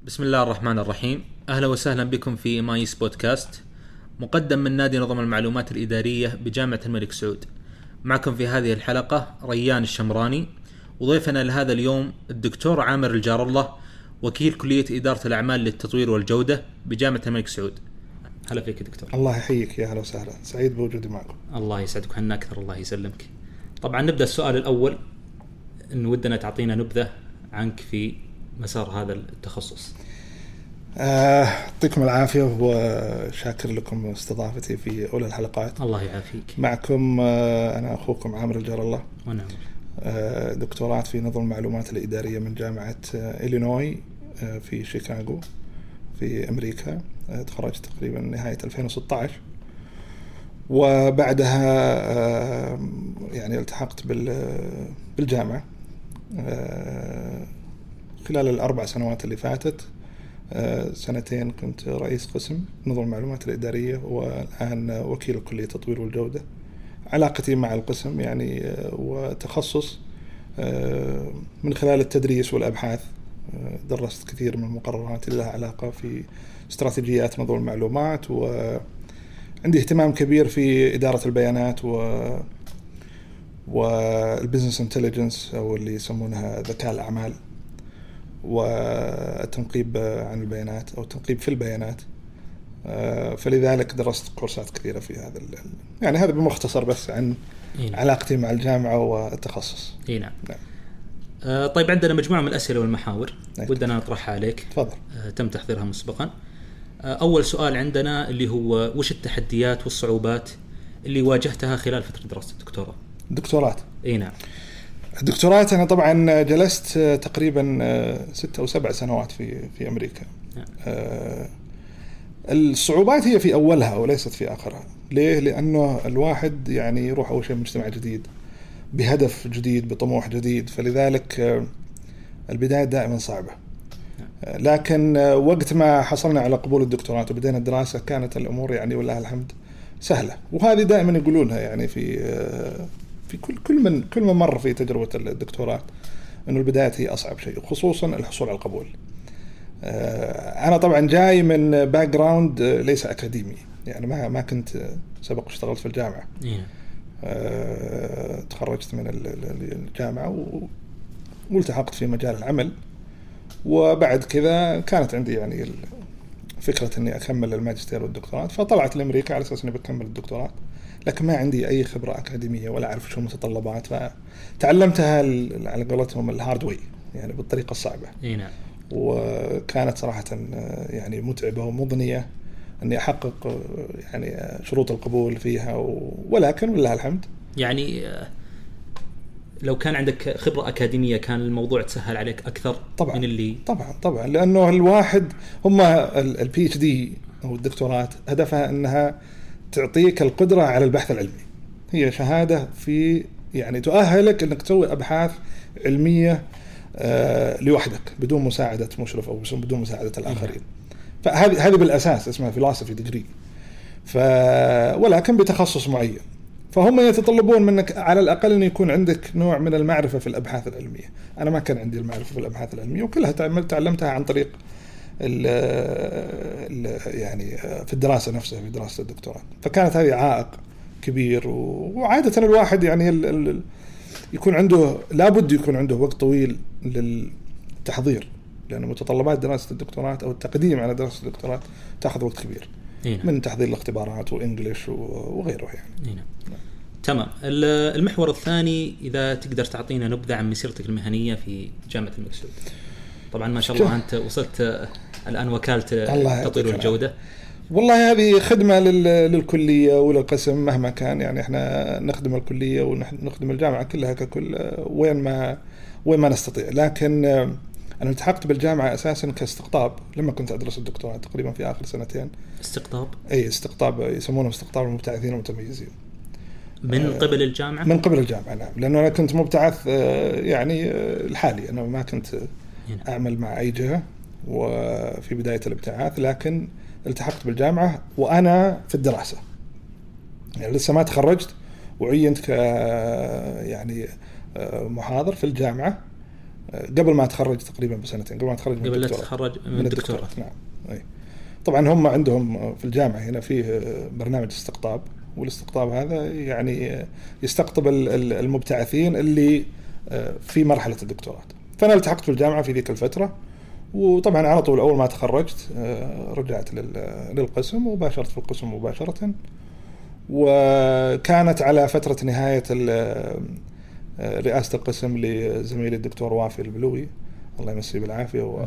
بسم الله الرحمن الرحيم. أهلا وسهلا بكم في مايس بودكاست مقدم من نادي نظم المعلومات الإدارية بجامعة الملك سعود. معكم في هذه الحلقة ريان الشمراني، وضيفنا لهذا اليوم الدكتور عامر الجار الله، وكيل كلية إدارة الأعمال للتطوير والجودة بجامعة الملك سعود. هلا فيك دكتور. الله يحييك، يا هلا وسهلا، سعيد بوجودي معكم. الله يسعدك وحنا أكثر، الله يسلمك. طبعا نبدأ السؤال الأول، إن ودنا تعطينا نبذة عنك في مسار هذا التخصص. يعطيكم العافية وشاكر لكم استضافتي في أولى الحلقات. الله يعافيك. معكم أنا أخوكم عامر الجار الله، ونعم. دكتوراه في نظم المعلومات الإدارية من جامعة إلينوي في شيكاغو في أمريكا. تخرجت تقريبا نهاية 2016، وبعدها يعني التحقت بالجامعة خلال الأربع سنوات اللي فاتت. سنتين كنت رئيس قسم نظم المعلومات الإدارية، والآن وكيل كلية التطوير والجودة. علاقتي مع القسم يعني وتخصص من خلال التدريس والأبحاث. درست كثير من المقررات اللي لها علاقة في استراتيجيات نظم المعلومات، وعندي اهتمام كبير في إدارة البيانات والبزنس انتليجنس، أو اللي يسمونها ذكاء الأعمال، والتنقيب عن البيانات أو التنقيب في البيانات. فلذلك درست كورسات كثيرة في هذا يعني هذا بمختصر بس عن علاقتي مع الجامعة والتخصص. نعم. طيب، عندنا مجموعة من الأسئلة والمحاور ودنا نطرحها عليك. تفضل. تم تحضيرها مسبقا. أول سؤال عندنا اللي هو وش التحديات والصعوبات اللي واجهتها خلال فترة دراسة الدكتوراه؟ دكتوراه. نعم. الدكتوراه أنا طبعا جلست تقريبا 6 أو 7 سنوات في أمريكا. الصعوبات هي في أولها وليست في آخرها. ليه؟ لأنه الواحد يعني يروح أول شيء مجتمع جديد بهدف جديد بطموح جديد، فلذلك البداية دائما صعبة. لكن وقت ما حصلنا على قبول الدكتوراه وبدينا الدراسة كانت الأمور يعني والله الحمد سهلة. وهذه دائما يقولونها يعني في كل من مر في تجربة الدكتوراه، إنه البداية هي أصعب شيء، خصوصا الحصول على القبول. أنا طبعا جاي من باك جراوند ليس أكاديمي، يعني ما كنت سبق اشتغلت في الجامعة. تخرجت من الجامعة والتحقت في مجال العمل، وبعد كذا كانت عندي يعني فكرة إني أكمل الماجستير والدكتوراه، فطلعت لأمريكا على أساس إني بكمل الدكتوراه، لكن ما عندي أي خبرة أكاديمية ولا أعرف شو المتطلبات، فتعلمتها على قولتهم الهارد واي، يعني بالطريقة الصعبة. نعم. وكانت صراحة يعني متعبة ومضنية أني أحقق يعني شروط القبول فيها، ولكن والله الحمد. يعني لو كان عندك خبرة أكاديمية كان الموضوع تسهل عليك أكثر طبعًا من اللي طبعًا لأنه الواحد هم البي اتش دي أو الدكتوراه هدفها أنها تعطيك القدرة على البحث العلمي. هي شهادة في يعني تؤهلك أنك تسوي أبحاث علمية لوحدك بدون مساعدة مشرف أو بدون مساعدة الآخرين. فهذه بالأساس اسمها philosophy degree، ولكن بتخصص معين. فهم يتطلبون منك على الأقل أن يكون عندك نوع من المعرفة في الأبحاث العلمية. أنا ما كان عندي المعرفة في الأبحاث العلمية، وكلها تعلمتها عن طريق يعني في الدراسة نفسها، في دراسة الدكتوراه. فكانت هذه عائق كبير. وعادة الواحد يعني يكون عنده لابد يكون عنده وقت طويل للتحضير، لأن متطلبات دراسة الدكتوراه أو التقديم على دراسة الدكتوراه تأخذ وقت كبير. من تحضير الاختبارات وإنجليش وغيره يعني. تمام. المحور الثاني، إذا تقدر تعطينا نبذة عن مسيرتك المهنية في جامعة الملك سعود. طبعا ما شاء الله أنت وصلت الآن وكالة التطوير والجودة. والله هذه خدمة للكلية وللقسم مهما كان، يعني احنا نخدم الكلية ونخدم الجامعة كلها ككل وين ما نستطيع. لكن أنا التحقت بالجامعة أساساً كاستقطاب لما كنت أدرس الدكتوراه تقريباً في آخر سنتين. استقطاب؟ أي استقطاب، يسمونه استقطاب المبتعثين والمتميزين. من قبل الجامعة؟ من قبل الجامعة، نعم. لأنه أنا كنت مبتعث يعني الحالي، أنا ما كنت أعمل مع أي جهة وفي بداية الابتعاث، لكن التحقت بالجامعة وأنا في الدراسة، يعني لسه ما تخرجت، وعينت يعني محاضر في الجامعة، قبل ما أتخرج تقريبا بسنتين، قبل ما أتخرج قبل لا تتخرج من الدكتوراه. نعم. أي. طبعا هم عندهم في الجامعة هنا فيه برنامج استقطاب، والاستقطاب هذا يعني يستقطب المبتعثين اللي في مرحلة الدكتوراه. فأنا التحقت في الجامعة في ذيك الفترة، وطبعا على طول أول ما تخرجت رجعت للقسم وباشرت في القسم مباشرة، وكانت على فترة نهاية رئاسة القسم لزميلي الدكتور وافي البلوي الله يمسيه بالعافية.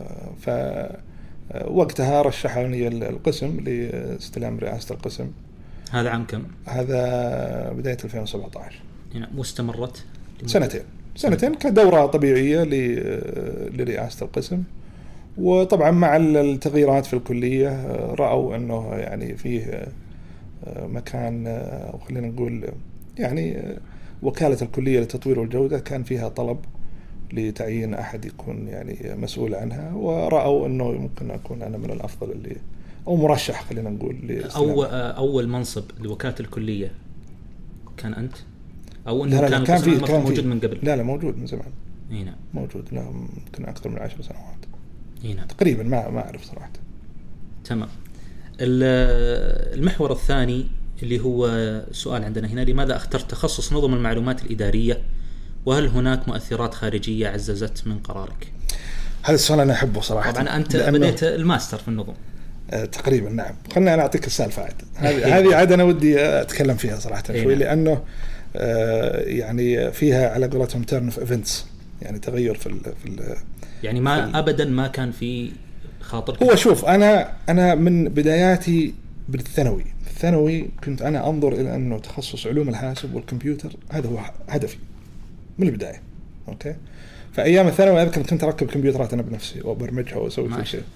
فوقتها رشحوني القسم لاستلام رئاسة القسم. هذا عام كم؟ هذا بداية 2017. هنا واستمرت سنتين كدورة طبيعية لرئاسة القسم. وطبعا مع التغييرات في الكلية رأوا أنه يعني فيه مكان، أو خلينا نقول يعني وكالة الكلية للتطوير والجودة كان فيها طلب لتعيين أحد يكون يعني مسؤول عنها، ورأوا أنه ممكن أكون أنا من الأفضل اللي أو مرشح خلينا نقول. أول منصب لوكالة الكلية كان أنت؟ أو أنه لا كان موجود من قبل؟ لا موجود من زمان. هنا موجود له يمكن أكثر من 10 سنوات هنا تقريبا، ما أعرف صراحة. تمام. المحور الثاني اللي هو سؤال عندنا هنا: لماذا اخترت تخصص نظم المعلومات الإدارية؟ وهل هناك مؤثرات خارجية عززت من قرارك؟ هذا السؤال أنا أحبه صراحة. طبعا أنت بديت الماستر في النظم تقريبا. نعم. خلنا أنا أعطيك السالفة عاد. هذه عاد أنا ودي أتكلم فيها صراحة شوي، لأنه يعني فيها على قولتهم turn of events، يعني تغير في يعني ما أبدا ما كان في خاطر. هو شوف، أنا من بداياتي بالثانوي كنت أنا أنظر إلى أنه تخصص علوم الحاسب والكمبيوتر هذا هو هدفي من البداية. أوكي. فأيام الثانوي أذكر كنت أركب كمبيوترات أنا بنفسي وأبرمجها وأسوي كل شيء.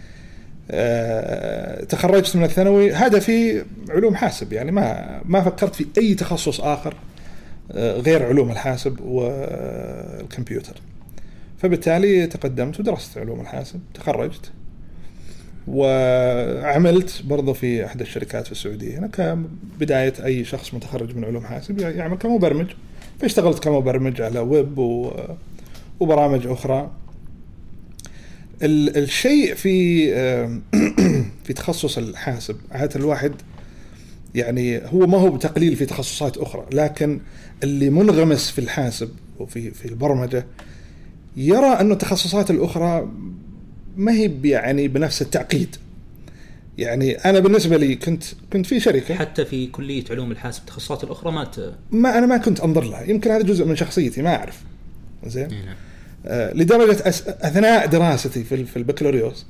تخرجت من الثانوي هدفي علوم حاسب، يعني ما فكرت في أي تخصص آخر غير علوم الحاسب والكمبيوتر. فبالتالي تقدمت ودرست علوم الحاسب، تخرجت وعملت برضو في أحد الشركات في السعودية هنا كبداية أي شخص متخرج من علوم حاسب يعمل كمبرمج. فاشتغلت كمبرمج على ويب وبرامج أخرى. الشيء في تخصص الحاسب عادة الواحد يعني هو ما هو بتقليل في تخصصات أخرى، لكن اللي منغمس في الحاسب وفي البرمجة يرى أن التخصصات الأخرى ما هي يعني بنفس التعقيد. يعني أنا بالنسبة لي كنت في شركة، حتى في كلية علوم الحاسب التخصصات الأخرى أنا ما كنت أنظر لها، يمكن هذا جزء من شخصيتي ما أعرف زين. لدرجة أثناء دراستي في البكالوريوس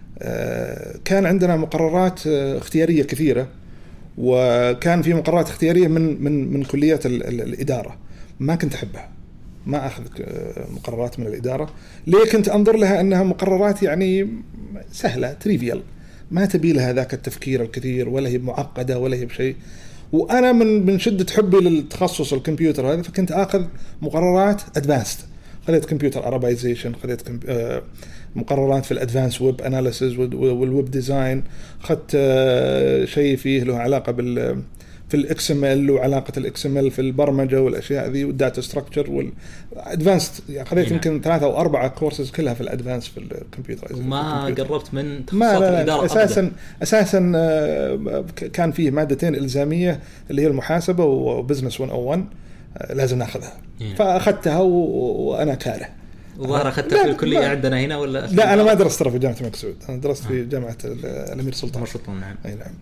كان عندنا مقررات اختيارية كثيرة، وكان في مقررات اختيارية من كليات الإدارة ما كنت أحبها، ما أخذ مقررات من الإدارة. ليه؟ كنت أنظر لها أنها مقررات يعني سهلة تريفيال، ما تبي لها ذاك التفكير الكثير، ولا هي معقدة ولا هي بشيء. وأنا من شدة حبي للتخصص الكمبيوتر هذا فكنت أخذ مقررات أدفانسد. خذيت كمبيوتر أرابايزيشن، خذيت مقررات في الأدفانس ويب أناليسيز والويب ديزاين، خدت شيء فيه له علاقة في الإكس إم إل وعلاقة الإكس إم إل في البرمجة والأشياء ذي والداتا ستراكشر والأدفانس. يعني خذيت يمكن 3 أو 4 كورسز كلها في الأدفانس في الكمبيوتر. ما قربت من تخصصات الإدارة أساسا كان فيه مادتين إلزامية اللي هي المحاسبة وبزنس 101 لازم ناخذها. فأخذتها وأنا كاره. وظهر أخذتها في الكلية عندنا هنا ولا؟ لا أنا ما درست في جامعة الملك سعود، أنا درست في جامعة الأمير سلطان. نعم. أي نعم.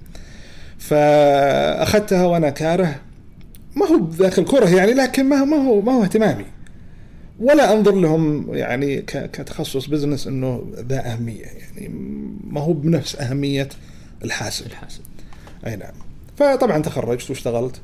فأخذتها وأنا كاره، ما هو ذاك الكره يعني، لكن ما هو اهتمامي، ولا أنظر لهم يعني كتخصص بزنس إنه ذا أهمية، يعني ما هو بنفس أهمية الحاسب. أي نعم. فطبعا تخرجت واشتغلت.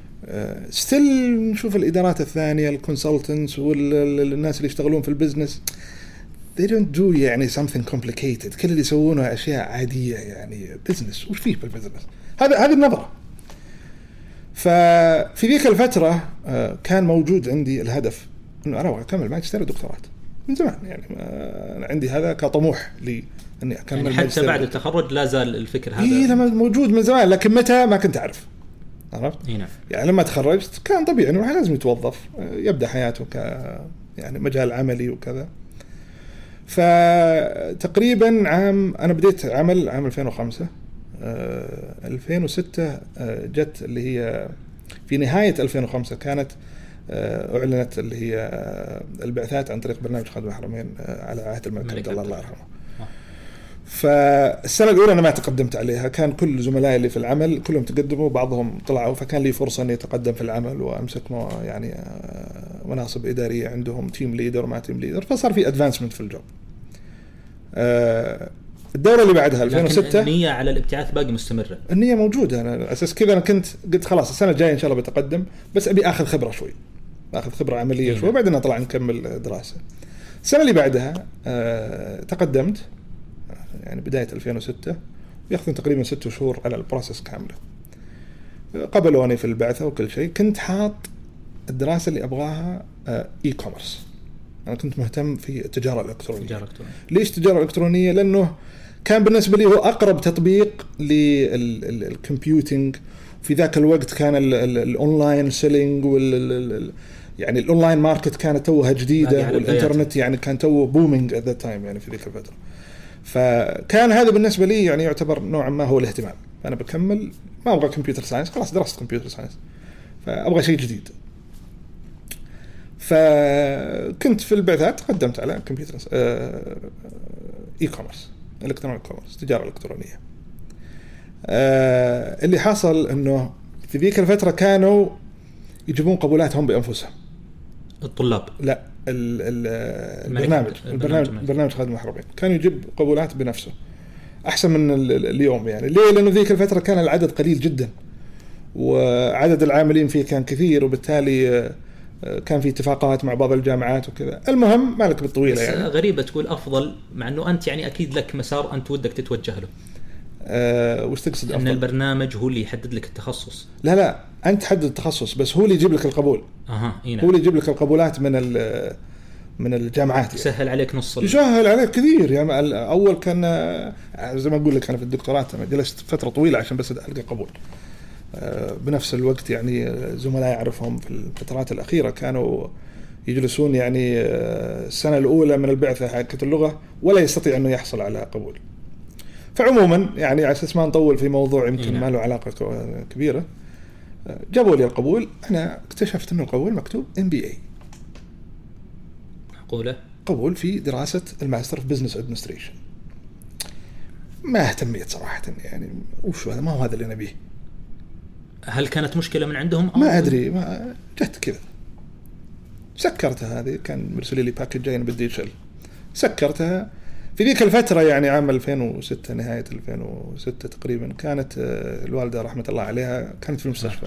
ستيل نشوف الإدارات الثانية الكونسلتنتس والناس اللي يشتغلون في البزنس they don't do يعني something complicated، كل اللي يسوونه أشياء عادية، يعني بزنس وش فيه بالبزنس. هذه النظرة. ففي ذيك الفترة كان موجود عندي الهدف إنه أروح أكمل ماجستير ودكتوراه من زمان، يعني عندي هذا كطموح لي إني أكمل يعني حتى بعد التخرج لا زال الفكر هذا. إيه لما موجود من زمان، لكن متى ما كنت أعرف. عرفت؟ هنا. يعني لما تخرجت كان طبيعي إنه لازم يتوظف، يبدأ حياته يعني مجال عملي وكذا. فتقريبا أنا بديت عمل عام 2005. 2006 جت اللي هي في نهاية 2005 كانت أعلنت اللي هي البعثات عن طريق برنامج خادم الحرمين على عهد الملك عبد الله يرحمه. فالسنة الأولى أنا ما تقدمت عليها، كان كل زملائي اللي في العمل كلهم تقدموا، بعضهم طلعوا، فكان لي فرصة أني أتقدم في العمل وأمسك يعني مناصب إدارية عندهم، تيم ليدر وما تيم ليدر، فصار في أدفانسمنت في الجوب. الدورة اللي بعدها 2006 النية على الابتعاث باقي مستمرة. النية موجودة. أنا أساس كذا أنا كنت قلت خلاص السنة الجاية إن شاء الله بتقدم، بس أبي أخذ خبرة شوي، أخذ خبرة عملية شوي، بعدين أطلع نكمل دراسة. السنة اللي بعدها تقدمت يعني بداية 2006، يأخذون تقريبا 6 شهور على البروسيس كاملة. قبلوني في البعثة وكل شيء. كنت حاط الدراسة اللي أبغاها إي كوميرس. أنا كنت مهتم في التجارة الإلكترونية. ليش تجارة إلكترونية؟ لأنه كان بالنسبة لي هو أقرب تطبيق للكمبيوتينج. في ذاك الوقت كان الأونلاين سيلينج يعني الأونلاين ماركت كانت توها جديدة، والإنترنت يعني كان توه بومينج at that time يعني في ذيك الفترة. فكان هذا بالنسبة لي يعني يعتبر نوعا ما هو الاهتمام. أنا بكمل، ما أبغى كمبيوتر ساينس، خلاص درست كمبيوتر ساينس، فأبغى شيء جديد. فكنت في البعثات قدمت على كمبيوتر إي كوميرس، إلكترونيك كوميرس، تجارة إلكترونية. اللي حصل إنه في ذيك الفترة كانوا يجيبون قبولاتهم بأنفسهم. الطلاب؟ لا، البرنامج خادم الحرمين كان يجيب قبولات بنفسه أحسن من اليوم. يعني ليه؟ لأنه ذيك الفترة كان العدد قليل جدا، وعدد العاملين فيه كان كثير، وبالتالي كان في اتفاقات مع بعض الجامعات وكذا. المهم مالك بالطويلة يعني. غريبة تقول أفضل، مع أنه أنت يعني أكيد لك مسار أنت ودك تتوجه له. وش تقصد؟ أن البرنامج هو اللي يحدد لك التخصص. لا أنت تحدد التخصص، بس هو اللي يجيب لك القبول. هو اللي يجيب لك القبولات من الجامعات يعني. يسهل عليك نص. يسهل عليك كثير يعني. أول كان زي ما أقول لك أنا في الدكتوراه جلست فترة طويلة عشان بس ألقى قبول. بنفس الوقت يعني زملاء أعرفهم في الفترات الأخيرة كانوا يجلسون يعني السنة الأولى من البعثة حقت اللغة ولا يستطيع أنه يحصل على قبول. فعموما يعني على أساس ما نطول في موضوع يمكن ما له علاقة كبيرة، جابوا لي القبول. أنا اكتشفت أنه القبول مكتوب MBA، قبول في دراسة الماستر في بزنس ادمنستريشن. ما اهتميت صراحة يعني، وشو هذا، ما هو هذا اللي نبيه. هل كانت مشكلة من عندهم؟ ما أدري، ما جت كذا سكرتها. هذه كان مرسلي لي باكج جاي بدي يشل، سكرتها في ذيك الفترة يعني عام 2006 نهاية 2006 تقريبا. كانت الوالدة رحمة الله عليها كانت في المستشفى،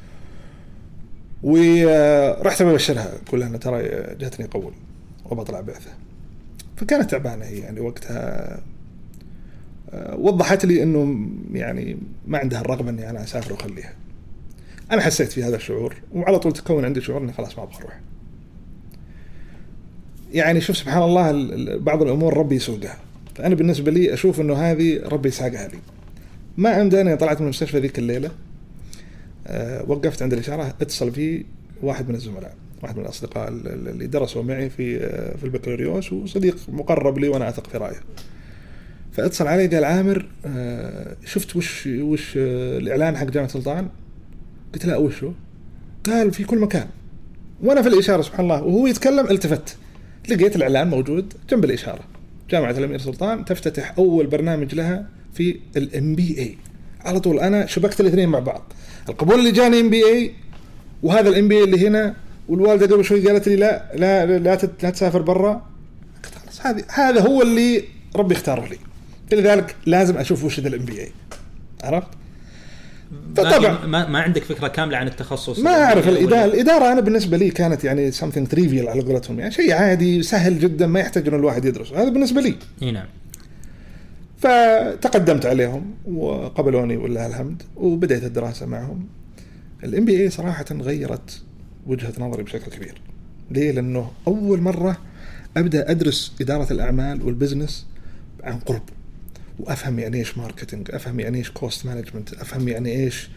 ورحت ببشرها كل أنا ترى جاتني قبول وبطلع بعثة. فكانت تعبانة هي يعني وقتها. وضحت لي إنه يعني ما عندها الرغبة إني أنا أسافر وأخليها. أنا حسيت في هذا الشعور، وعلى طول تكون عندي شعور إني خلاص ما أبغى أروح. يعني شوف سبحان الله، بعض الأمور ربي يسوقها. فأنا بالنسبة لي أشوف إنه هذه ربي ساقها لي. ما أمداني، طلعت من المستشفى ذيك الليلة، وقفت عند الإشارة، اتصل في واحد من الزملاء، واحد من الأصدقاء اللي درسوا معي في البكالوريوس، وصديق مقرب لي وأنا أثق في رأيه. فاتصل علي قال عامر شفت وش الإعلان حق جامعة سلطان؟ قلت لا وشو؟ قال في كل مكان. وأنا في الإشارة سبحان الله وهو يتكلم التفت لقيت الإعلان موجود جنب الإشارة، جامعة الأمير سلطان تفتتح أول برنامج لها في MBA. على طول أنا شبكت الاثنين مع بعض، القبول اللي جاني MBA وهذا MBA اللي هنا. والوالدة قبل شوي قالت لي لا تسافر برا. خلاص هذا هو اللي ربي اختاره لي، لذلك لازم أشوف وش ذا MBA. عرفت؟ طبعا ما عندك فكرة كاملة عن التخصص. ما أعرف الإدارة أنا بالنسبة لي كانت يعني something trivial على قولتهم، يعني شيء عادي سهل جدا ما يحتاج إنه الواحد يدرس. هذا بالنسبة لي. نعم. فتقدمت عليهم وقبلوني والله الحمد، وبدأت الدراسة معهم. MBA صراحة غيرت وجهة نظري بشكل كبير. ليه؟ لأنه أول مرة أبدأ أدرس إدارة الأعمال والبزنس عن قرب، وأفهم يعني إيش ماركتينج، أفهم يعني إيش كوست مانجمنت، أفهم يعني إيش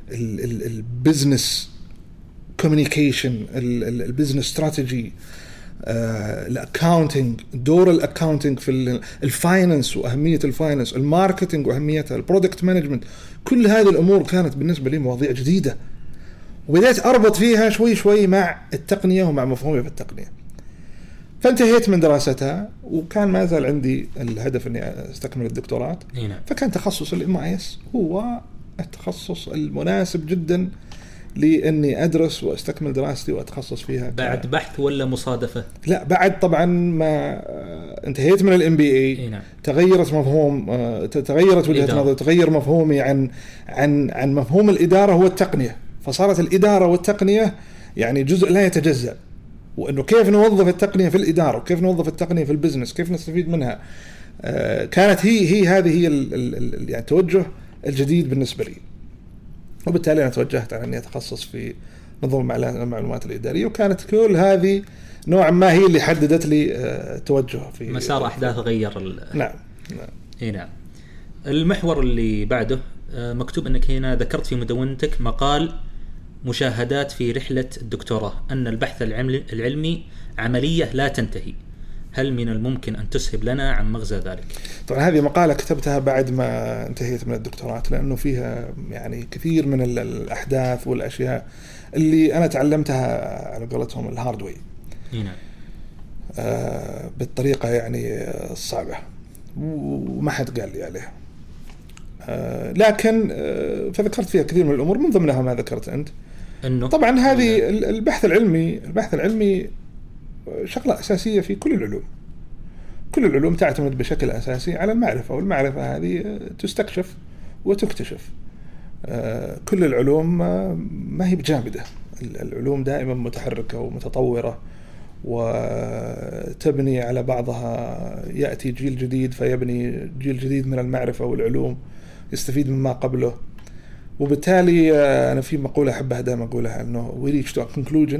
البزنس كوميونيكيشن، البزنس استراتيجي. الأكاونتينج، دور الأكاونتينج في الفاينانس وأهمية الفاينانس، الماركتينج وأهميتها، البرودكت مانجمنت، كل هذه الأمور كانت بالنسبة لي مواضيع جديدة، وبدأت أربط فيها شوي شوي مع التقنية ومع مفهومي في التقنية. فانتهيت من دراستها، وكان ما زال عندي الهدف أني أستكمل الدكتوراه. فكان تخصص الMIS هو التخصص المناسب جدا لأني أدرس وأستكمل دراستي وأتخصص فيها. بعد بحث ولا مصادفة؟ لا، بعد طبعا ما انتهيت من الMBA تغيرت وجهة نظري، تغير مفهومي عن مفهوم الإدارة هو التقنية، فصارت الإدارة والتقنية يعني جزء لا يتجزأ، وإنه كيف نوظف التقنية في الإدارة وكيف نوظف التقنية في البزنس، كيف نستفيد منها. كانت هذه يعني التوجه الجديد بالنسبة لي، وبالتالي أنا توجهت على أني أتخصص في نظم المعلومات الإدارية، وكانت كل هذه نوعا ما هي اللي حددت لي توجه في مسار أحداث غير نعم. نعم. المحور اللي بعده مكتوب أنك هنا ذكرت في مدونتك مقال مشاهدات في رحلة الدكتوراه أن البحث العلمي عملية لا تنتهي، هل من الممكن أن تسهب لنا عن مغزى ذلك؟ طبعا هذه مقالة كتبتها بعد ما انتهيت من الدكتوراه، لأنه فيها يعني كثير من الأحداث والأشياء اللي أنا تعلمتها على قولتهم الهاردوي، بالطريقة يعني الصعبة، وما حد قال لي عليها. لكن فذكرت فيها كثير من الأمور، من ضمنها ما ذكرت أنت، إنه طبعا هذه البحث العلمي شغلة أساسية في كل العلوم. كل العلوم تعتمد بشكل أساسي على المعرفة، والمعرفة هذه تستكشف وتكتشف. كل العلوم ما هي بجامدة، العلوم دائما متحركة ومتطورة وتبني على بعضها. يأتي جيل جديد فيبني جيل جديد من المعرفة والعلوم، يستفيد مما قبله. وبالتالي أنا في مقولة أحبها دائما أقولها، أنه we reach to a conclusion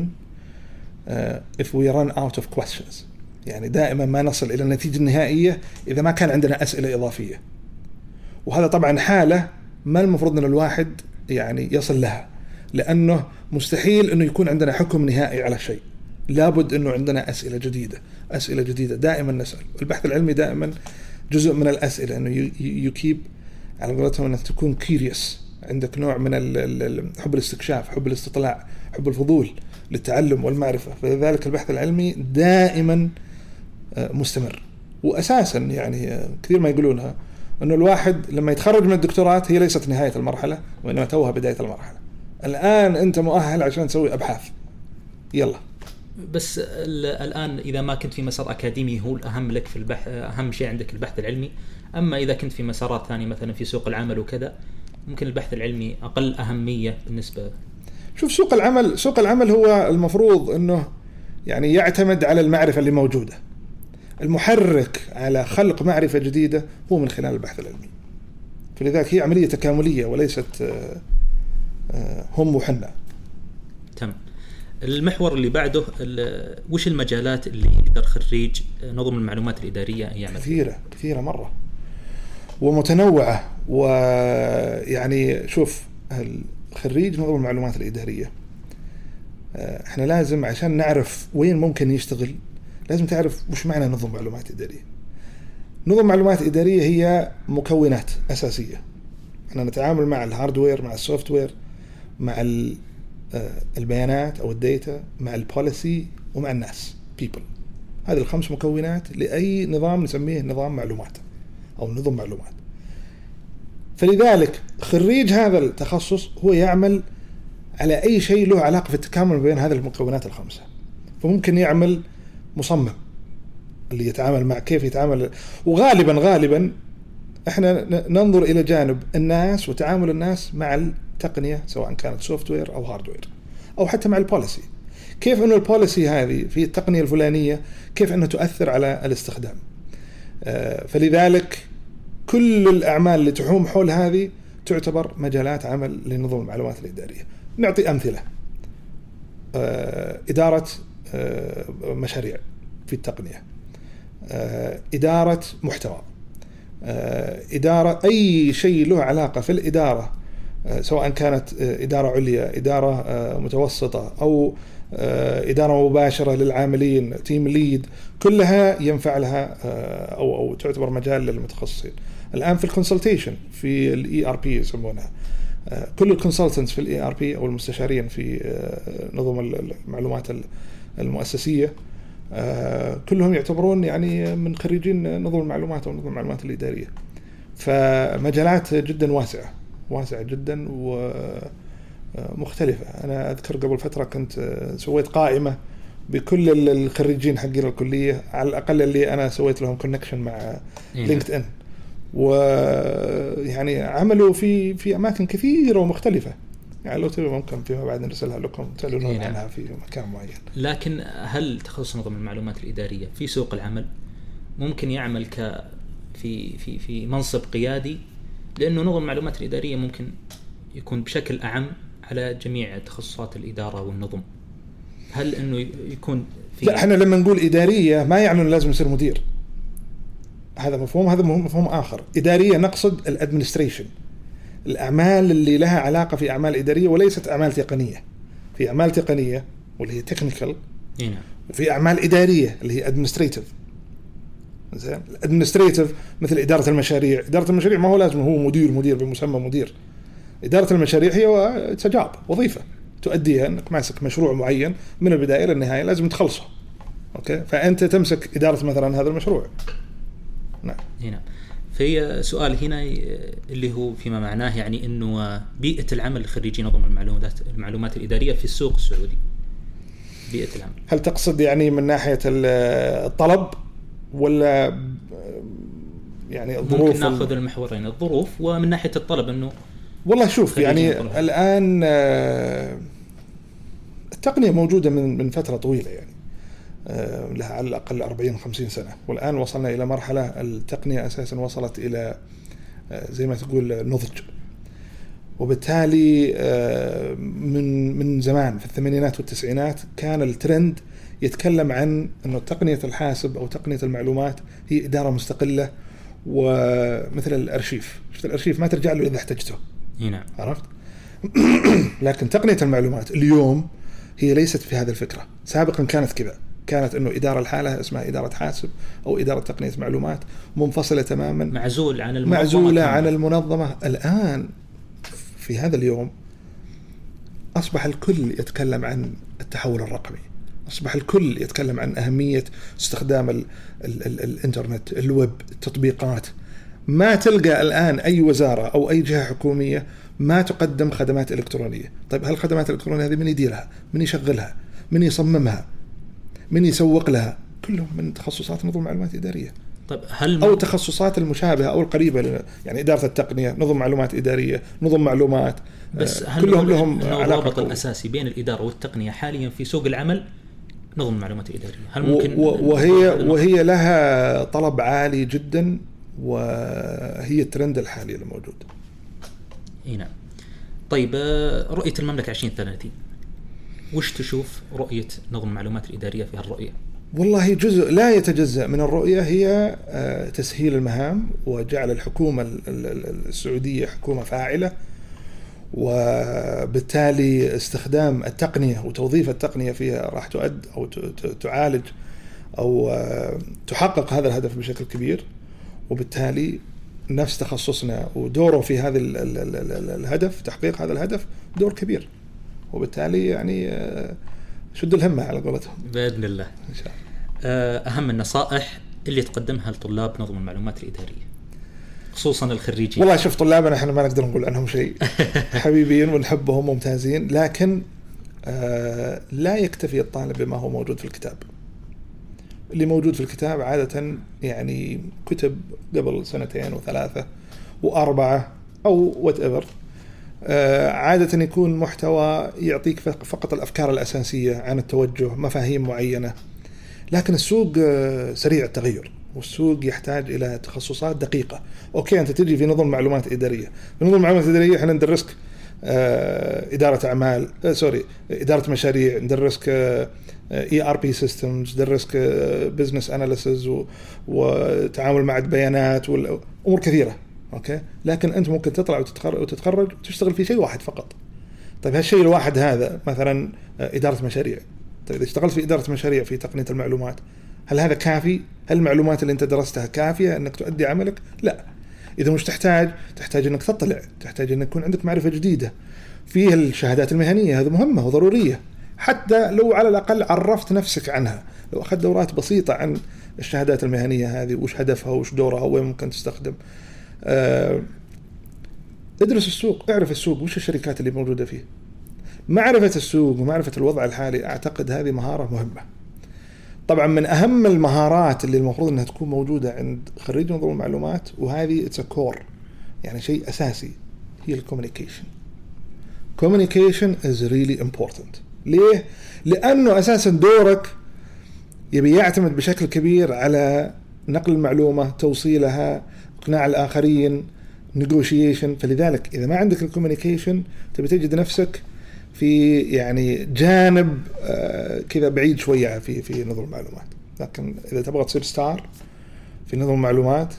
if we run out of questions. يعني دائما ما نصل إلى النتيجة النهائية إذا ما كان عندنا أسئلة إضافية، وهذا طبعا حالة ما المفروض أن الواحد يعني يصل لها، لأنه مستحيل أنه يكون عندنا حكم نهائي على شيء، لابد أنه عندنا أسئلة جديدة دائما نسأل. البحث العلمي دائما جزء من الأسئلة، أنه يكيب على قولتهم أنك تكون كيريوس، عندك نوع من حب الاستكشاف، حب الاستطلاع، حب الفضول للتعلم والمعرفة. فلذلك البحث العلمي دائما مستمر. وأساسا يعني كثير ما يقولونها أنه الواحد لما يتخرج من الدكتوراه هي ليست نهاية المرحلة، وإنما توها بداية المرحلة. الآن أنت مؤهل عشان تسوي أبحاث، يلا. بس الآن إذا ما كنت في مسار أكاديمي هو الأهم لك في البحث، أهم شيء عندك البحث العلمي. أما إذا كنت في مسارات ثانية مثلا في سوق العمل وكذا، ممكن البحث العلمي أقل أهمية بالنسبة. شوف، سوق العمل هو المفروض أنه يعني يعتمد على المعرفة اللي موجودة. المحرك على خلق معرفة جديدة هو من خلال البحث العلمي، فلذلك هي عملية تكاملية وليست هم وحنا. تمام. المحور اللي بعده، وش المجالات اللي يقدر خريج نظم المعلومات الإدارية يعمل؟ كثيرة مرة ومتنوعة. ويعني شوف، خريج نظم المعلومات الإدارية احنا لازم عشان نعرف وين ممكن يشتغل لازم تعرف وش معنى نظم معلومات إدارية. نظم معلومات إدارية هي مكونات أساسية، احنا نتعامل مع الهاردوير، مع السوفت وير، مع البيانات أو الداتا، مع البوليسي، ومع الناس people. هذه الخمس مكونات لأي نظام نسميه نظام معلومات أو نظم معلومات. فلذلك خريج هذا التخصص هو يعمل على أي شيء له علاقة في التكامل بين هذه المكونات الخمسة. فممكن يعمل مصمم اللي يتعامل مع كيف يتعامل، وغالبا احنا ننظر إلى جانب الناس وتعامل الناس مع التقنية، سواء كانت سوفت وير أو هاردوير، أو حتى مع البوليسي. كيف أنه البوليسي هذه في التقنية الفلانية كيف أنها تؤثر على الاستخدام. فلذلك كل الأعمال اللي تحوم حول هذه تعتبر مجالات عمل لنظم المعلومات الإدارية. نعطي أمثلة: إدارة مشاريع في التقنية، إدارة محتوى، إدارة أي شيء له علاقة في الإدارة، سواء كانت إدارة عليا، إدارة متوسطة، أو إدارة مباشرة للعاملين، تيم ليد، كلها ينفع لها أو تعتبر مجال للمتخصصين. الآن في الكونسلتيشن في الإي آر بي يسمونها، كل الكونسلتنتس في الإي آر بي أو المستشارين في نظم المعلومات المؤسسية كلهم يعتبرون يعني من خريجين نظم المعلومات أو نظم المعلومات الإدارية. فمجالات جدا واسعة جدا ومختلفة. أنا أذكر قبل فترة كنت سويت قائمة بكل الخريجين حقين الكلية، على الأقل اللي أنا سويت لهم كونكشن مع لينكد إن، ويعني عملوا في أماكن كثيرة ومختلفة. يعني لو تبي ممكن فيما بعد نرسلها لكم تعلنون عنها في مكان معين. لكن هل تخصص نظم المعلومات الإدارية في سوق العمل ممكن يعمل في منصب قيادي؟ لأنه نظم المعلومات الإدارية ممكن يكون بشكل أعم على جميع تخصصات الإدارة والنظم. هل إنه يكون في؟ لا، إحنا لما نقول إدارية ما يعني إنه لازم يصير مدير. هذا مفهوم آخر. إدارية نقصد الادمنستريشن، الأعمال اللي لها علاقة في أعمال إدارية وليست أعمال تقنية. في أعمال تقنية واللي هي تكنيكال، وفي أعمال إدارية اللي هي administrative. زين، administrative مثل إدارة المشاريع. إدارة المشاريع ما هو لازم هو مدير بمسمى مدير. إدارة المشاريع هي تجاب، وظيفة تؤديها أنك ماسك مشروع معين من البداية للنهاية لازم تخلصه. أوكي، فأنت تمسك إدارة مثلا هذا المشروع. نعم. هنا في سؤال هنا اللي هو فيما معناه يعني إنه بيئة العمل لخريجين نظم المعلومات الإدارية في السوق السعودي، بيئة العمل، هل تقصد يعني من ناحية الطلب ولا يعني الظروف؟ ممكن ناخذ المحورين، الظروف ومن ناحية الطلب. إنه والله شوف، يعني الآن التقنية موجودة من فترة طويلة، يعني لها على الأقل 40-50 سنة، والآن وصلنا إلى مرحلة التقنية أساسا وصلت إلى زي ما تقول نضج. وبالتالي من زمان في الثمانينات والتسعينات كان الترند يتكلم عن أنه تقنية الحاسب أو تقنية المعلومات هي إدارة مستقلة، ومثل الأرشيف. شفت الأرشيف ما ترجع له إذا احتجته. نعم. عرفت؟ لكن تقنية المعلومات اليوم هي ليست في هذا الفكرة. سابقا كانت كذا، كانت إنه إدارة الحالة اسمها إدارة حاسب أو إدارة تقنية معلومات، منفصلة تماما، معزولة عن المنظمة. الآن في هذا اليوم أصبح الكل يتكلم عن التحول الرقمي، أصبح الكل يتكلم عن أهمية استخدام الإنترنت، الويب، التطبيقات. ما تلقى الآن أي وزارة أو أي جهة حكومية ما تقدم خدمات إلكترونية. طيب هالخدمات الإلكترونية هذه من يديرها؟ من يشغلها؟ من يصممها؟ من يسوق لها؟ كلهم من تخصصات نظم معلومات إدارية. طيب أو تخصصات المشابهة أو القريبة، يعني إدارة التقنية، نظم معلومات إدارية، نظم معلومات، بس هل كلهم لهم الرابط الأساسي بين الإدارة والتقنية حاليا في سوق العمل نظم المعلومات الإدارية؟ هل ممكن وهي لها طلب عالي جدا، وهي الترند الحالي الموجود. نعم. طيب رؤية المملكة 2030 وش تشوف رؤية نظم المعلومات الإدارية في هالرؤية؟ والله جزء لا يتجزأ من الرؤية هي تسهيل المهام وجعل الحكومة السعودية حكومة فاعلة، وبالتالي استخدام التقنية وتوظيف التقنية فيها راح تؤد أو تعالج أو تحقق هذا الهدف بشكل كبير. وبالتالي نفس تخصصنا ودوره في هذا الهدف، تحقيق هذا الهدف، دور كبير. وبالتالي يعني شد الهمة على قولتهم بإذن الله إن شاء الله. أهم النصائح اللي تقدمها لطلاب نظم المعلومات الإدارية خصوصا الخريجين؟ والله شوف، طلابنا احنا ما نقدر نقول عنهم شيء، حبيبين ونحبهم ممتازين، لكن لا يكتفي الطالب بما هو موجود في الكتاب. اللي موجود في الكتاب عادة يعني كتب قبل 2 و3 و4 أو whatever، عادة يكون محتوى يعطيك فقط الأفكار الأساسية عن التوجه، مفاهيم معينة. لكن السوق سريع التغير، والسوق يحتاج إلى تخصصات دقيقة. أوكي، أنت تجي في نظم معلومات إدارية، في نظم معلومات إدارية إحنا ندرسك إدارة أعمال، إدارة مشاريع، ندرسك ERP systems، ندرسك business analysis وتعامل مع البيانات والأمور كثيرة. أوكي، لكن أنت ممكن تطلع وتتخرج وتشتغل في شيء واحد فقط. طيب هالشيء الواحد هذا مثلا إدارة مشاريع، طيب إذا اشتغلت في إدارة مشاريع في تقنية المعلومات، هل هذا كافي؟ هل المعلومات اللي أنت درستها كافية أنك تؤدي عملك؟ لا. إذا مش تحتاج أنك تطلع، تحتاج أن يكون عندك معرفة جديدة في الشهادات المهنية، هذا مهمة وضرورية، حتى لو على الأقل عرفت نفسك عنها، لو أخذت دورات بسيطة عن الشهادات المهنية هذه وش هدفها وش دورها وين ممكن تستخدم. ادرس السوق، اعرف السوق وش الشركات اللي موجودة فيه. معرفة السوق ومعرفة الوضع الحالي أعتقد هذه مهارة مهمة. طبعا من أهم المهارات اللي المفروض أنها تكون موجودة عند خريج نظم المعلومات، وهذه it's a core، يعني شيء أساسي، هي الكوميونيكيشن. communication is really important. ليه؟ لأنه أساسا دورك يبي يعتمد بشكل كبير على نقل المعلومة، توصيلها، إقناع الآخرين، negotiation. فلذلك إذا ما عندك الكوميونيكيشن تبي تجد نفسك في يعني جانب كذا بعيد شوية في نظم المعلومات. لكن إذا تبغى تصير ستار في نظم المعلومات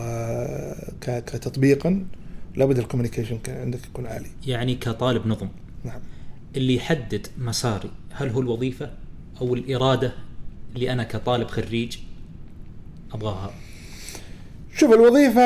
وكتطبيقا لابد الكوميونيكيشن عندك يكون عالي. يعني كطالب نظم، نعم، اللي يحدد مساري هل هو الوظيفة أو الإرادة اللي أنا كطالب خريج أبغاها؟ شوف الوظيفة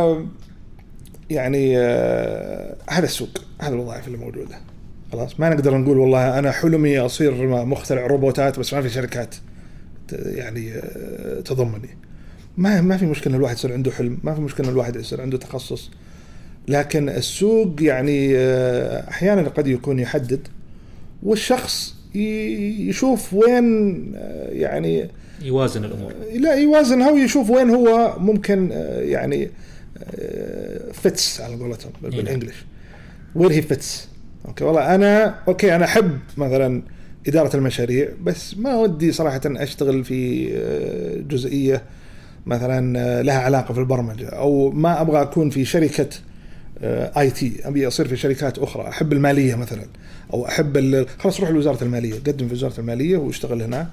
يعني هذا السوق، هذا الوظائف اللي موجودة. خلاص ما نقدر نقول والله أنا حلمي أصير مخترع روبوتات بس ما في شركات يعني تضمني. ما في مشكلة الواحد يصير عنده حلم، ما في مشكلة الواحد يصير عنده تخصص، لكن السوق يعني أحيانا قد يكون يحدد، والشخص يشوف وين يعني يوازن الأمور. لا يوازنها ويشوف وين هو ممكن يعني فيتس على قولتهم بالإنجليش، وين هي فيتس. أوكي والله أنا أحب مثلا إدارة المشاريع، بس ما ودي صراحة أشتغل في جزئية مثلا لها علاقة في البرمجة، أو ما أبغى أكون في شركة IT، أبي أصير في شركات أخرى. أحب المالية مثلا، أو أحب خلاص روح لوزارة المالية، قدم في وزارة المالية واشتغل هناك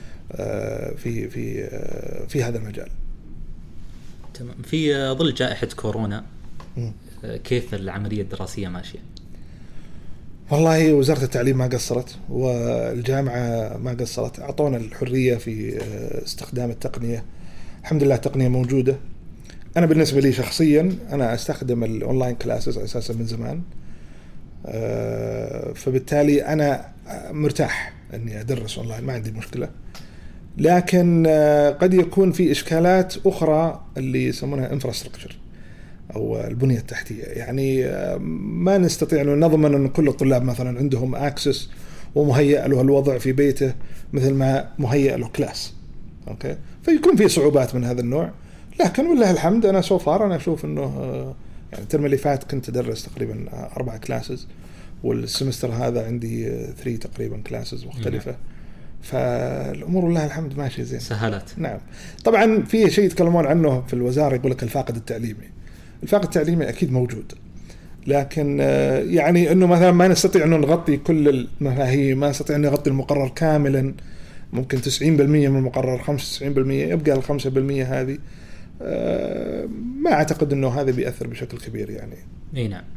في هذا المجال. تمام. في ظل جائحة كورونا كيف العملية الدراسية ماشية؟ والله وزارة التعليم ما قصرت، والجامعة ما قصرت، أعطونا الحرية في استخدام التقنية. الحمد لله التقنية موجودة. أنا بالنسبة لي شخصيا أنا أستخدم الأونلاين كلاسز أساسا من زمان، فبالتالي أنا مرتاح أني أدرس أونلاين، ما عندي مشكلة. لكن قد يكون في إشكالات أخرى اللي يسمونها انفراستراكشر أو البنية التحتية. يعني ما نستطيع أن نضمن أن كل الطلاب مثلا عندهم أكسس ومهيئ له الوضع في بيته مثل ما مهيئ له كلاس. أوكي، فيكون في صعوبات من هذا النوع. لكن والله الحمد أنا سوفار أنا أشوف أنه يعني الترم اللي فات كنت أدرس تقريبا 4 كلاسز، والسمستر هذا عندي 3 تقريبا كلاسز مختلفة. فالأمور والله الحمد ماشية زين، سهلت. نعم. طبعا في شيء يتكلمون عنه في الوزارة، يقول لك الفاقد التعليمي. الفاقد التعليمي أكيد موجود، لكن يعني أنه مثلا ما نستطيع أنه نغطي كل المفاهيم، ما نستطيع أن نغطي المقرر كاملا. ممكن 90% من المقرر، 95% يبقى ال 5% هذه ما أعتقد أنه هذا بيأثر بشكل كبير يعني. أي نعم.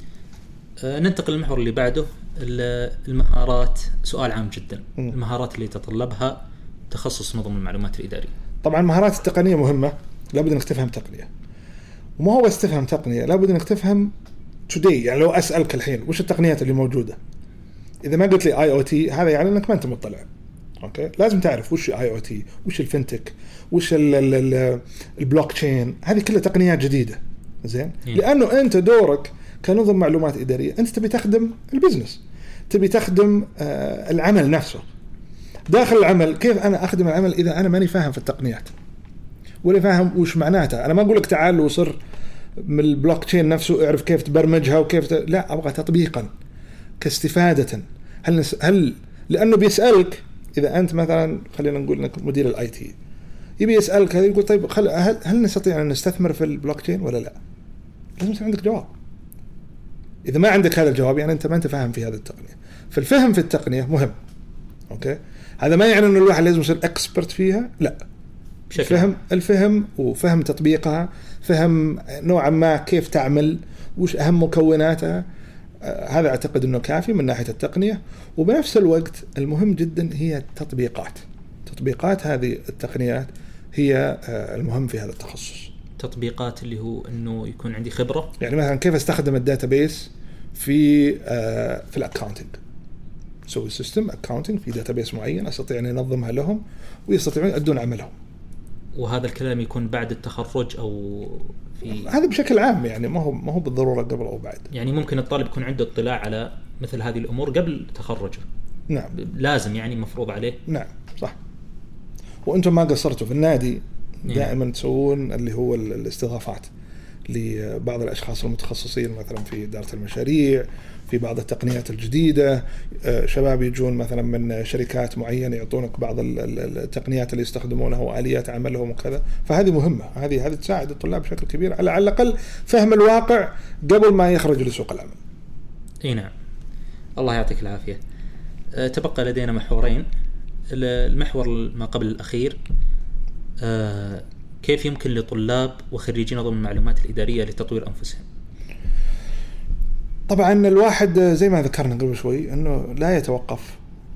ننتقل للمحور اللي بعده، المهارات. سؤال عام جدا، المهارات اللي تتطلبها تخصص نظم المعلومات الإدارية. طبعا مهارات التقنية مهمة، لابد أنك تفهم تقنية، وما هو بس تفهم تقنية، لابد أنك تفهم today. يعني لو أسألك الحين وش التقنيات اللي موجودة، إذا ما قلت لي IoT هذا يعني أنك ما أنت مطلع. أوكي، لازم تعرف وش IoT، وش الفنتك، وش البلوك تشين، هذه كلها تقنيات جديدة. زين، لأنه أنت دورك كنظم معلومات إدارية أنت تبي تخدم البزنس، تبي تخدم العمل نفسه. داخل العمل كيف أنا أخدم العمل إذا أنا ماني فاهم في التقنيات ولا فاهم وش معناتها؟ أنا ما أقول لك تعال وصر من البلوك تشين نفسه اعرف كيف تبرمجها وكيف لا، أبغى تطبيقا كاستفادة. هل لأنه بيسألك إذا أنت مثلا خلينا نقول إنك مدير الآي تي، يبي يسألك هذا، يقول طيب هل نستطيع أن نستثمر في البلوك تشين ولا لا؟ لازم يكون عندك جواب. إذا ما عندك هذا الجواب يعني أنت ما أنت فاهم في هذه التقنية. فالفهم في التقنية مهم. أوكي، هذا ما يعني إنه الواحد لازم يصير إكسبرت فيها، لا. الفهم وفهم تطبيقها، فهم نوعا ما كيف تعمل، وش أهم مكوناتها، هذا أعتقد أنه كافي من ناحية التقنية. وبنفس الوقت المهم جدا هي التطبيقات. تطبيقات هذه التقنيات هي المهم في هذا التخصص. تطبيقات اللي هو أنه يكون عندي خبرة، يعني مثلا كيف استخدم الداتابيس في الأكاونتينج. سوي سيستم أكاونتينج في داتابيس معين أستطيع أن ينظمها لهم ويستطيعون يؤدون عملهم. وهذا الكلام يكون بعد التخرج أو في هذا بشكل عام، يعني ما هو بالضرورة قبل أو بعد. يعني ممكن الطالب يكون عنده اطلاع على مثل هذه الأمور قبل تخرجه. نعم لازم يعني مفروض عليه. نعم صح. وأنتم ما قصرتوا في النادي دائما تسوون اللي هو الاستضافات لبعض الأشخاص المتخصصين مثلا في إدارة المشاريع، في بعض التقنيات الجديدة. شباب يجون مثلا من شركات معينة يعطونك بعض التقنيات اللي يستخدمونها وآليات عملهم وكذا. فهذه مهمة، هذه تساعد الطلاب بشكل كبير على الأقل فهم الواقع قبل ما يخرج لسوق العمل. اي نعم. الله يعطيك العافية. تبقى لدينا محورين. المحور ما قبل الأخير، كيف يمكن لطلاب وخريجين نظم المعلومات الإدارية لتطوير أنفسهم؟ طبعا الواحد زي ما ذكرنا قبل شوي أنه لا يتوقف.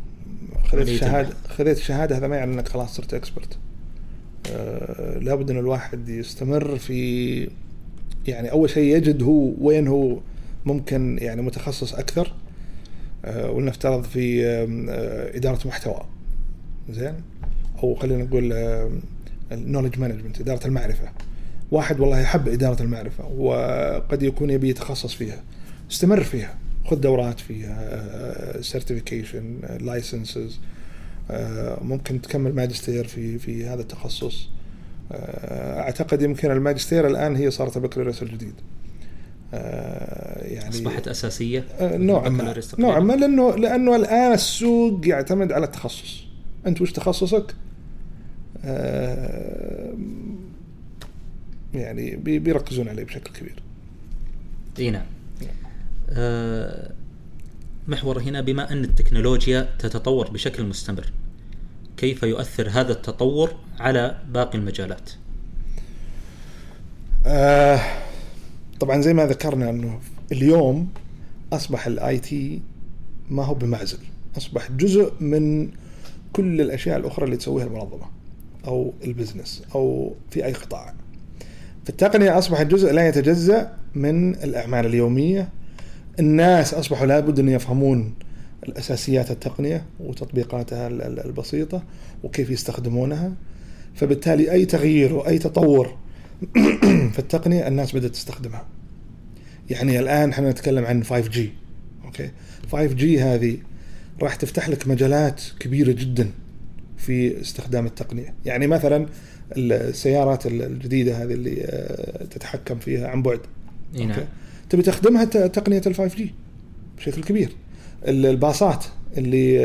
خذيت الشهادة هذا ما يعني أنك خلاص صرت إكسبرت. لابد أن الواحد يستمر في، يعني أول شيء يجد هو وين هو ممكن يعني متخصص أكثر. ولنفترض في إدارة محتوى زين، أو خلينا نقول النوليدج مانجمنت، إدارة المعرفة. واحد والله يحب إدارة المعرفة وقد يكون يبي يتخصص فيها، استمر فيها، خذ دورات فيها، certification, licenses. ممكن تكمل ماجستير في هذا التخصص. أعتقد يمكن الماجستير الآن هي صارت بكالوريوس الجديد. يعني أصبحت أساسية نوعا ما لأنه الآن السوق يعتمد على التخصص. أنت وش تخصصك؟ يعني بيركزون عليه بشكل كبير. نعم. محور هنا، بما أن التكنولوجيا تتطور بشكل مستمر، كيف يؤثر هذا التطور على باقي المجالات؟ طبعا زي ما ذكرنا أنه اليوم أصبح الآي تي ما هو بمعزل، أصبح جزء من كل الأشياء الأخرى اللي تسويها المنظمة أو البزنس أو في أي قطاع. فالتقنية أصبحت جزء لا يتجزأ من الأعمال اليومية. الناس أصبحوا لابد أن يفهمون الأساسيات التقنية وتطبيقاتها البسيطة وكيف يستخدمونها. فبالتالي أي تغيير وأي تطور في التقنية الناس بدأت تستخدمها. يعني الآن احنا نتكلم عن 5G. أوكي، 5G هذه راح تفتح لك مجالات كبيرة جدا في استخدام التقنية. يعني مثلا السيارات الجديدة هذه اللي تتحكم فيها عن بعد، تبي تخدمها تقنية 5G بشكل كبير. الباصات اللي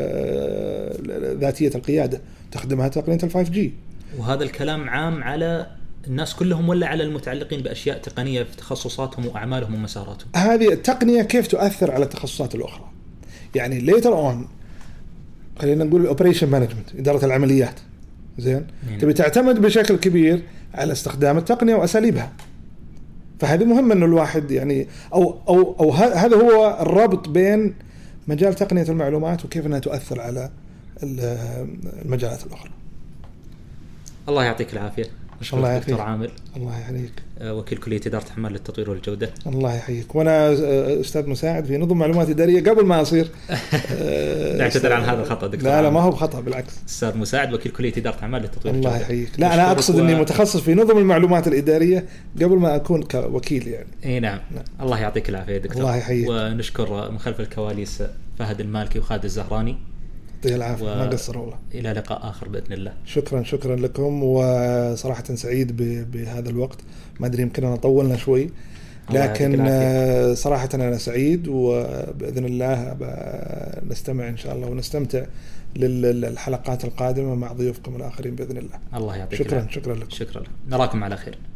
ذاتية القيادة تخدمها تقنية 5G. وهذا الكلام عام على الناس كلهم ولا على المتعلقين بأشياء تقنية في تخصصاتهم وأعمالهم ومساراتهم؟ هذه التقنية كيف تؤثر على التخصصات الأخرى. يعني later on خلينا نقول operation management، إدارة العمليات زين، تبي تعتمد بشكل كبير على استخدام التقنية وأساليبها. فهذا مهم إنه الواحد يعني أو هذا هو الرابط بين مجال تقنية المعلومات وكيف أنها تؤثر على المجالات الأخرى. الله يعطيك العافية. الله يحييك دكتور عامر. الله يحييك. وكيل كلية إدارة أعمال للتطوير والجودة. الله يحييك. وأنا أستاذ مساعد في نظم معلومات إدارية قبل ما أصير. نعتذر عن هذا الخطأ دكتور. لا ما هو بخطأ، بالعكس. أستاذ مساعد وكيل كلية إدارة أعمال للتطوير والجودة. الله يحييك. لا أنا أقصد إني متخصص في نظم المعلومات الإدارية قبل ما أكون كوكيل يعني. إيه نعم. الله يعطيك العافية دكتور. الله يحييك. ونشكر من خلف الكواليس فهد المالكي وخالد الزهراني. يعطيه العافية. ما قصر والله. إلى لقاء آخر بإذن الله. شكرا لكم، وصراحة سعيد بهذا الوقت. ما أدري يمكن أنا طولنا شوي، لكن صراحة أنا سعيد، وبإذن الله نستمع إن شاء الله ونستمتع للحلقات القادمة مع ضيوفكم الآخرين بإذن الله. الله يعطيك العافية. شكرا لكم. شكرا لكم. نراكم على خير.